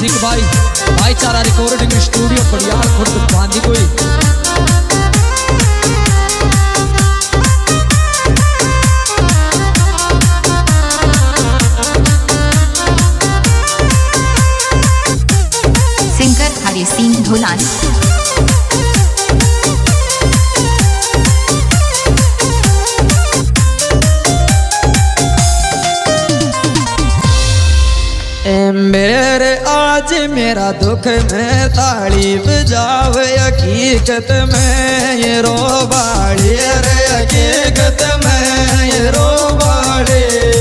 Music भाई भाईचारा recording studio पड़ियाल Khurd बांधी कोई सिंगर हरि सिंह ढोलानी। मेरे आज मेरा दुख में ताली बजाव हकीकत में ये रो बाड़े रे हकीकत में ये रो बाड़े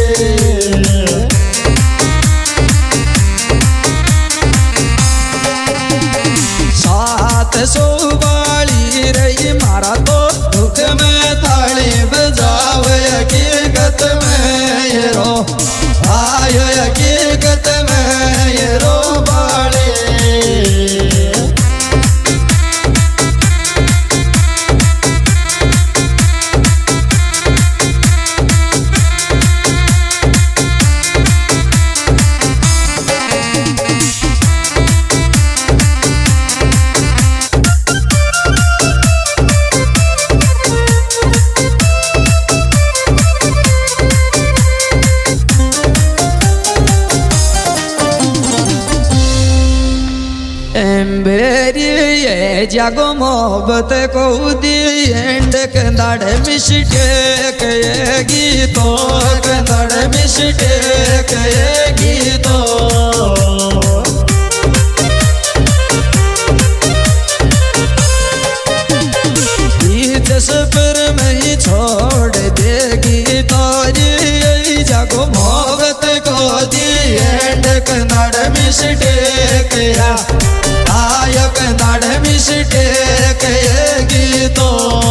सात सौ बाड़ी रही मारा तो दुख में ताली बजाव हकीकत में ये रो आयो हकीकत में ये रो बाड़े जागो मोहब्बत को दी एंड कंदाड़ मिस्टेक ये गीतों कंदाड़ मिस्टेक ये गीतों सफर में ही छोड़ देगी तोरी जागो मोहब्बत को दी एंड कंदाड़ मिस्टेक या आयो कंदाड़ मिस्टेक ये गीतों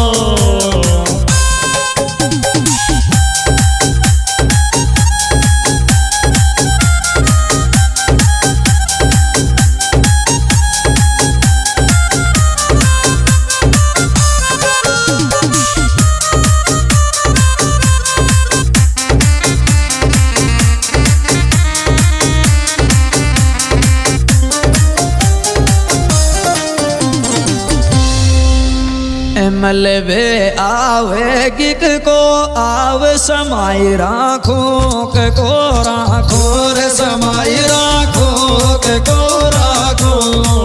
मलबे आवेगी को आव समाई राखों को राखों रे समाई राखों को राखों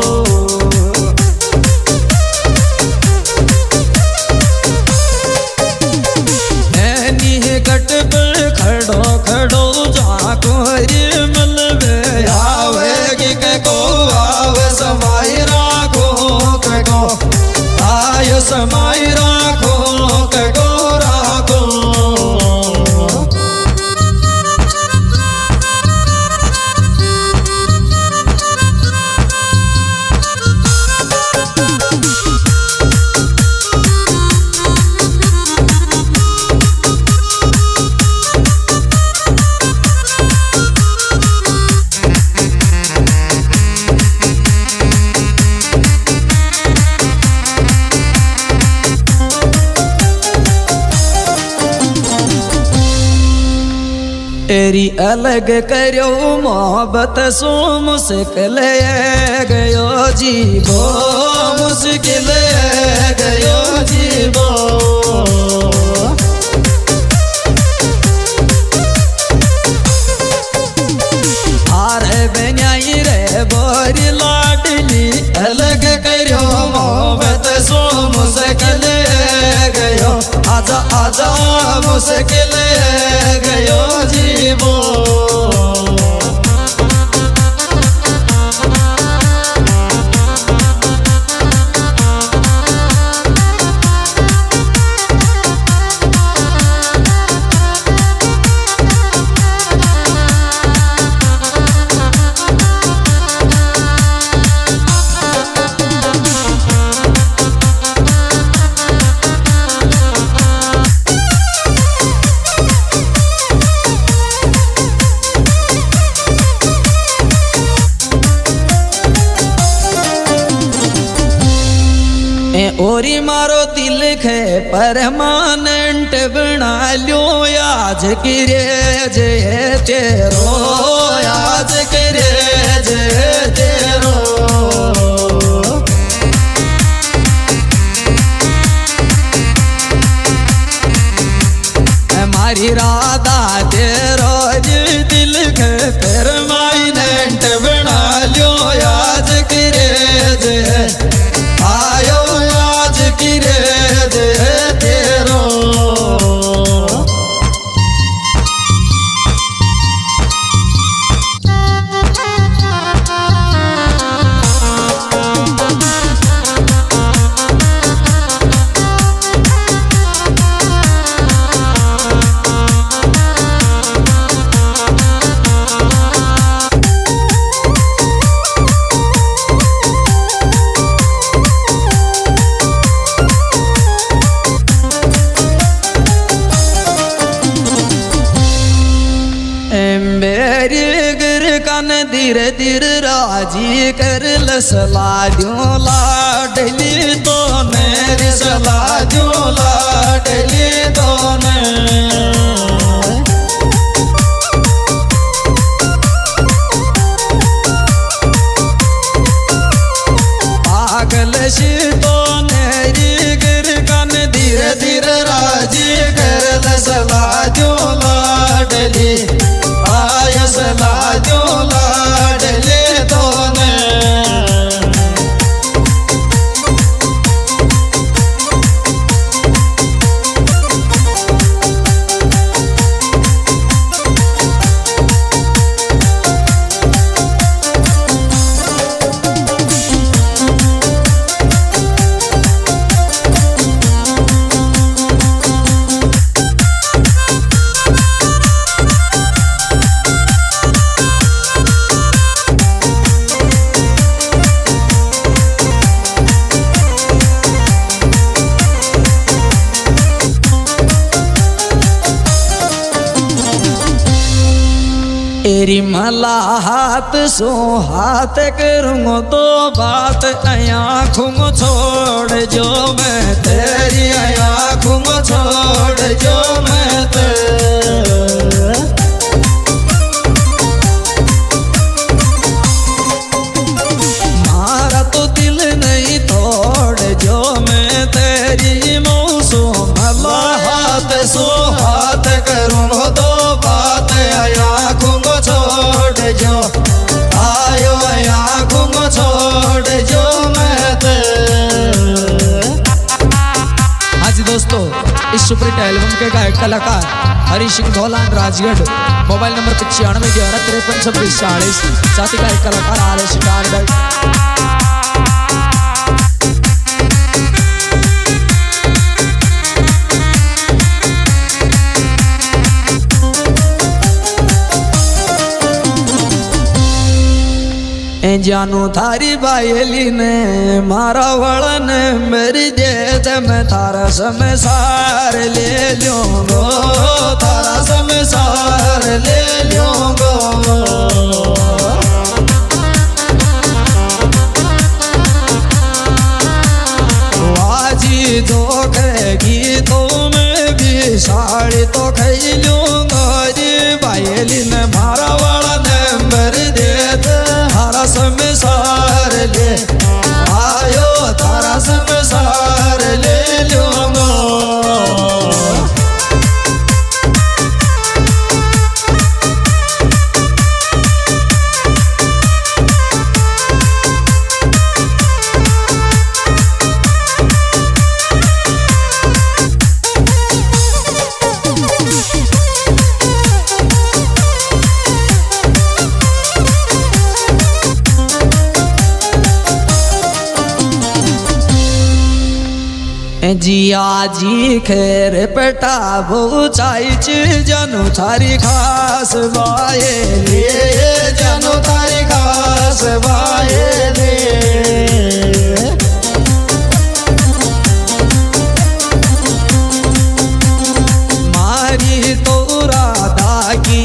कट पर खड़ो खड़ो जाको रे मलबे आवेगी को आव समाई राखों को आयो समाई राखो को राखो तेरी अलग करो मोहब्बत सो मुश्किल गयो जीवो मुश्किल गयो जीवो आरे बेन्याई रे बोरी लाडली अलग करो मोहब्बत सो मुश्किल गयो आजा आजा मुश्किल गयो जीवो खे परमानेंट बना लो आज किरे जे तेरो आज किरे जे तेरो हमारी राधा तेरो दिल के परमानेंट बना लो आज किरे जे आयो आज किरे जे तेरो धीरे धीरे राजी कर लसला दो लाडली तो मेरी सला दो लाडली तो पागल सी तो मेरी गिर कन धीरे धीरे राजी कर लसला दो लाडली आय सला दो लाडली तो तेरी मला हाथ सो हाथ करूँगा तो बात आँखों को छोड़ जो मैं तेरी आँखों को छोड़ जो मैं मारा तो दिल नहीं तोड़ जो मैं तेरी मौसो मला हाथ सो हाथ करूँगा तो बात आँखों छोड़ जो आयो आँखों को छोड़ जो मैं हाँ जी दोस्तों, इस सुपरहिट एल्बम के गायक कलाकार हरी सिंह धोलान राजगढ़। Mobile number 9511532640। साथ ही गायक कलाकार आर एस जानू थारी बायली ने मारा वड़न मेरी देत में थारा समय सार ले लूंगो थारा समय सार ले लूंगो आजी धोखेगी तो मैं भी साड़ी तो खाई लूंगा रे बायली ने मारा वड़न मेरी देत थारा समय सार ले आयो थारा समय सार ले लूंगा जिया जी खैर पटा बहुचाई जानू थारी खास बाए ले जानू थारी खास बाए ले मारी तो राधा की